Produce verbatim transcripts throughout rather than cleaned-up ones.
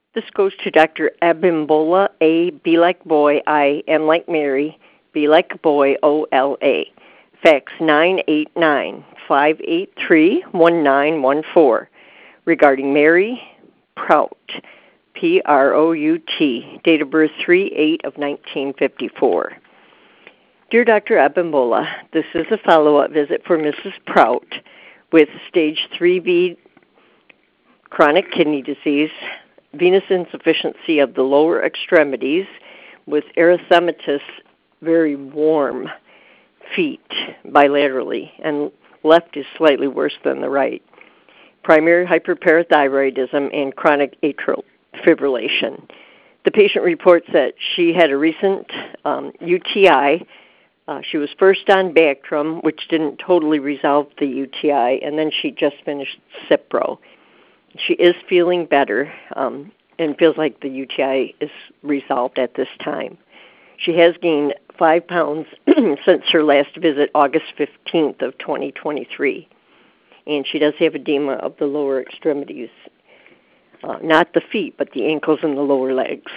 This goes to Doctor Abimbola A. B like boy, I. M like Mary, B like boy, O L A. Fax nine eight nine, five eight three, one nine one four regarding Mary Prout, P R O U T, date of birth three eight of nineteen fifty-four. Dear Doctor Abimbola, this is a follow-up visit for Missus Prout with stage three B chronic kidney disease, venous insufficiency of the lower extremities with erythematous, very warm feet bilaterally, and left is slightly worse than the right. Primary hyperparathyroidism and chronic atrial fibrillation. The patient reports that she had a recent um, U T I. Uh, she was first on Bactrim, which didn't totally resolve the U T I, and then she just finished Cipro. She is feeling better um, and feels like the U T I is resolved at this time. She has gained five pounds since her last visit, August fifteenth of twenty twenty-three, and she does have edema of the lower extremities, uh, not the feet, but the ankles and the lower legs.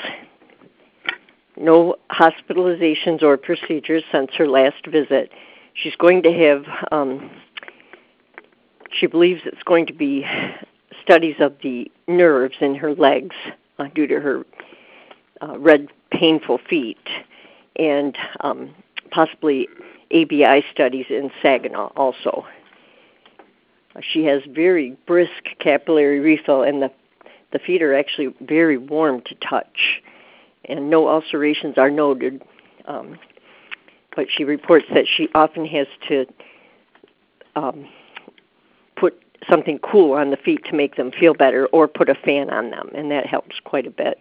No hospitalizations or procedures since her last visit. She's going to have, um, she believes it's going to be studies of the nerves in her legs uh, due to her uh, red, painful feet, and um, possibly A B I studies in Saginaw also. Uh, she has very brisk capillary refill, and the, the feet are actually very warm to touch, and no ulcerations are noted. Um, but she reports that she often has to um, put something cool on the feet to make them feel better, or put a fan on them, and that helps quite a bit.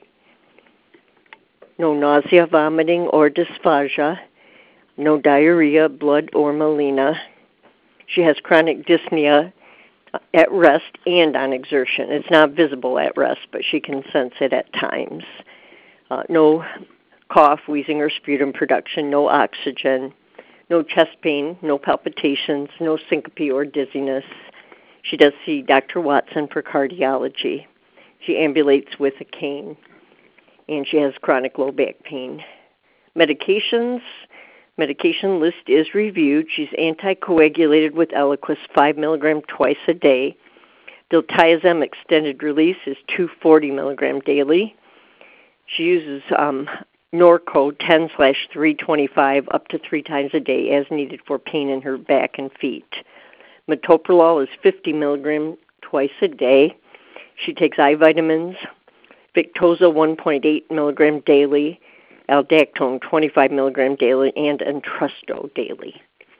No nausea, vomiting, or dysphagia. No diarrhea, blood, or melena. She has chronic dyspnea at rest and on exertion. It's not visible at rest, but she can sense it at times. Uh, no cough, wheezing, or sputum production. No oxygen. No chest pain. No palpitations. No syncope or dizziness. She does see Doctor Watson for cardiology. She ambulates with a cane, and she has chronic low back pain. Medications, medication list is reviewed. She's anticoagulated with Eliquis, five milligrams twice a day. Diltiazem extended release is two hundred forty milligrams daily. She uses um, Norco ten slash three twenty-five up to three times a day as needed for pain in her back and feet. Metoprolol is fifty milligrams twice a day. She takes eye vitamins, Victoza one point eight milligrams daily, Aldactone twenty-five milligrams daily, and Entresto daily.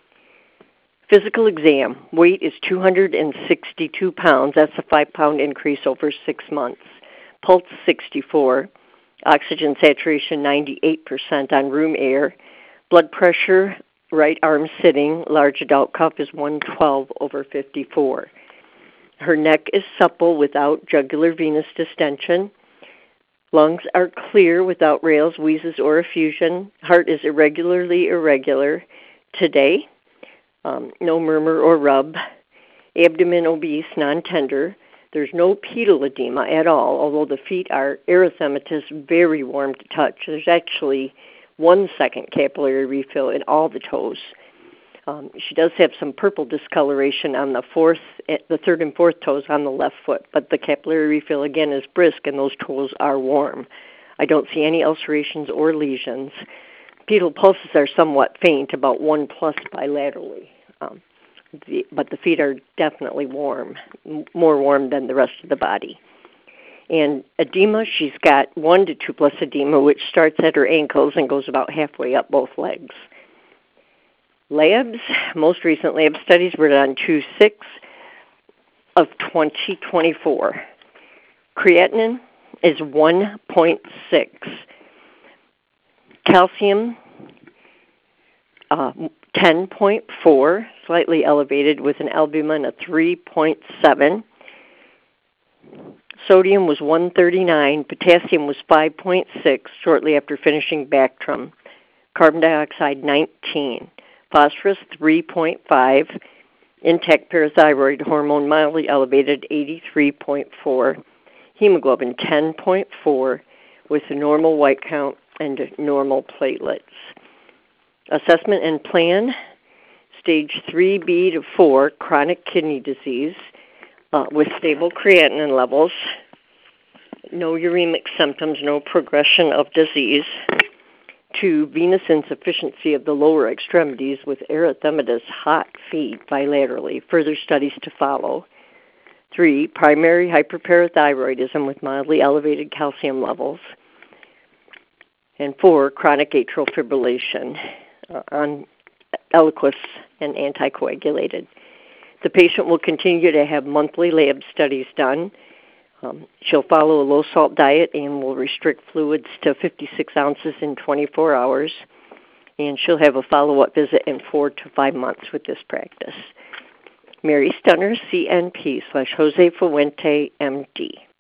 Physical exam. Weight is two hundred sixty-two pounds. That's a five-pound increase over six months. Pulse sixty-four. Oxygen saturation ninety-eight percent on room air. Blood pressure, right arm sitting, large adult cuff is one twelve over fifty-four. Her neck is supple without jugular venous distension. Lungs are clear without rales, wheezes, or effusion. Heart is irregularly irregular today. Um, no murmur or rub. Abdomen obese, non-tender. There's no pedal edema at all, although the feet are erythematous, very warm to touch. There's actually one second capillary refill in all the toes. Um, she does have some purple discoloration on the fourth, the third and fourth toes on the left foot, but the capillary refill again is brisk, and those toes are warm. I don't see any ulcerations or lesions. Pedal pulses are somewhat faint, about one plus bilaterally, um, the, but the feet are definitely warm, m- more warm than the rest of the body. And edema, she's got one to two plus edema, which starts at her ankles and goes about halfway up both legs. Labs, most recent lab studies were done two six of twenty twenty-four. Creatinine is one point six. Calcium, uh, ten point four, slightly elevated with an albumin of three point seven. Sodium was one thirty-nine. Potassium was five point six shortly after finishing Bactrim. Carbon dioxide, nineteen. Phosphorus, three point five. Intact parathyroid hormone, mildly elevated, eighty-three point four. hemoglobin ten point four with a normal white count and normal platelets. Assessment and plan, stage three B to four, chronic kidney disease uh, with stable creatinine levels, no uremic symptoms, no progression of disease. Two, venous insufficiency of the lower extremities with erythematous hot feet bilaterally. Further studies to follow. Three, primary hyperparathyroidism with mildly elevated calcium levels. And four, chronic atrial fibrillation uh, on Eliquis and anticoagulated. The patient will continue to have monthly lab studies done. Um, she'll follow a low-salt diet and will restrict fluids to fifty-six ounces in twenty-four hours. And she'll have a follow-up visit in four to five months with this practice. Mary Stunner, C N P slash Jose Fuente, M D.